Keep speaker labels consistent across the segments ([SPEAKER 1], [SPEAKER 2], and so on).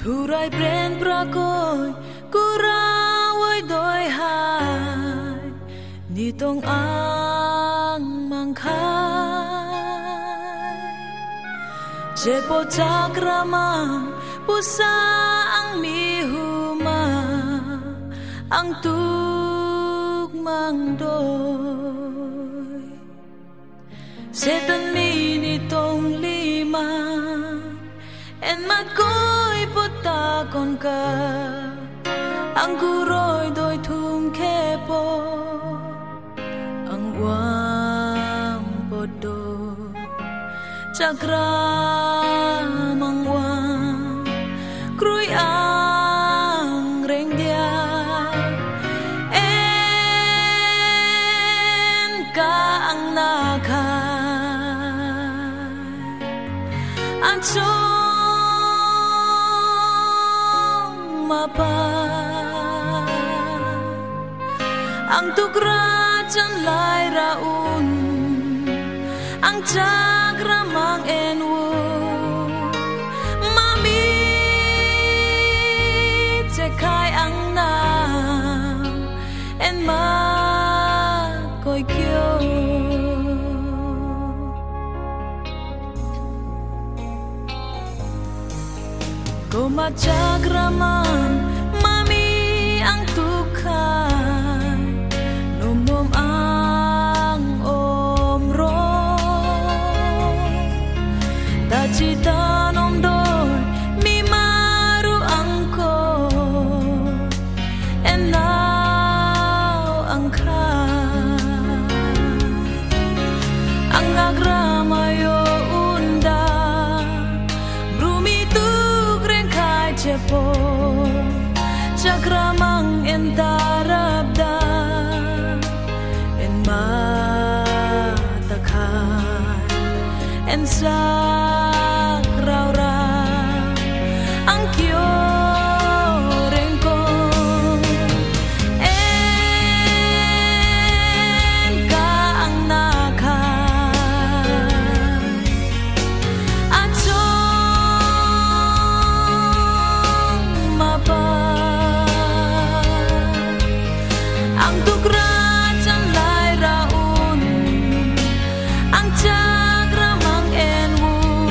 [SPEAKER 1] Turai pren prakoi kurawai doi hai ni tong ang mangkai jepo cakramang pusa ang mihuma ang tugmang doi setan mini tong lima en mat koi potakon ka ang kuroy doi thum kepo ang wam podo chakra mangwam krui ang reng dia en ka ang nakai an mapa ang tukra chan lai raun ang cakramang enwu mami cekai ang nam en ma koi kyo Koma cakramang mami ang tukai numnom ang omro tacita nom doi mi maru angko and now ang kai ang agramayo unda Cepo cakramang entarabda en matakai en sakraura ang kyo rengko en ka ang nakai ang tukra chan lai raun ang cakramang enwu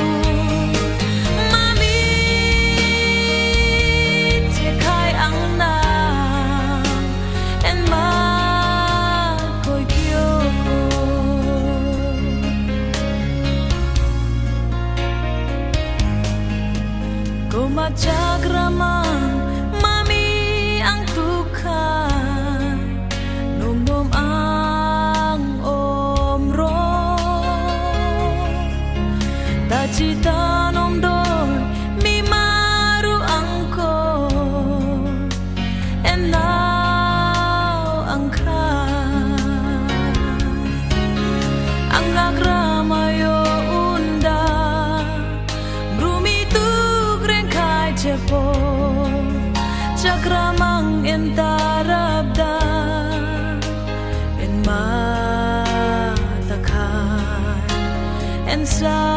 [SPEAKER 1] mami cekai ang nam en ma koi kyo koma cakramang Cita nom doi mi maru angko and now ang kai ang agramayo unda brumitu greng kai cepo cakramang entarabda en matakai en sa